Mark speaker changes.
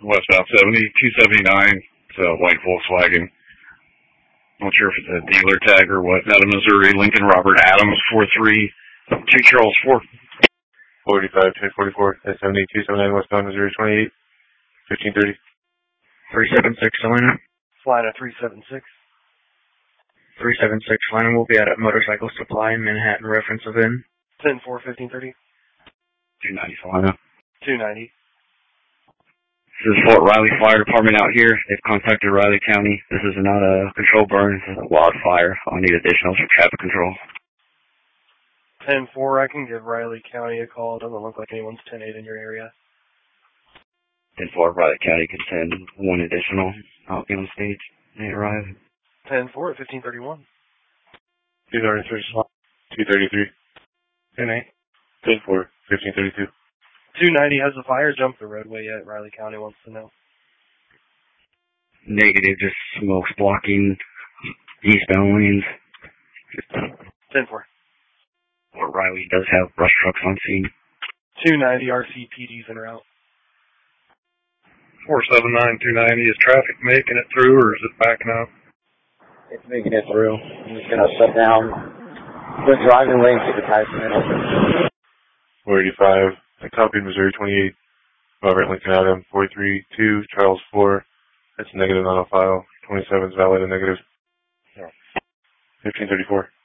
Speaker 1: westbound 70, 279. It's a white Volkswagen. Not sure if it's a dealer tag or what. Out of Missouri, Lincoln Robert Adams, 43, 2 Charles 4.
Speaker 2: 45, 1044, 70, 279, westbound Missouri 28, 1530.
Speaker 3: 376 Salina.
Speaker 4: Salina 376.
Speaker 3: 376 Salina will be at a motorcycle supply in Manhattan, reference of in.
Speaker 4: 10-4, 1530.
Speaker 1: 290 Salina.
Speaker 4: 290.
Speaker 1: This is Fort Riley Fire Department out here. They've contacted Riley County. This is not a controlled burn. This is a wildfire. I need additionals for traffic control.
Speaker 4: 10-4, I can give Riley County a call. It doesn't look like anyone's 10-8 in your area.
Speaker 1: 10-4, Riley County can send one additional. I'll be on stage. They arrive.
Speaker 4: 10-4 at 1531.
Speaker 2: 233, 233.
Speaker 4: 10-8.
Speaker 2: 10-4, 1532.
Speaker 4: 290, has the fire jumped the roadway yet? Riley County wants to know.
Speaker 1: Negative, just smoke's blocking eastbound lanes.
Speaker 4: 10-4.
Speaker 1: Fort Riley does have brush trucks on scene.
Speaker 4: 290, RCPD's en route.
Speaker 5: 479-290, is traffic making it through or is it backing up?
Speaker 6: It's making it through. I'm just going to shut down the driving lane to the middle.
Speaker 2: 485, I copied Missouri 28, Robert Lincoln Adam, 43, 2, Charles 4. That's negative on a file. 27 is valid and negative. 1534.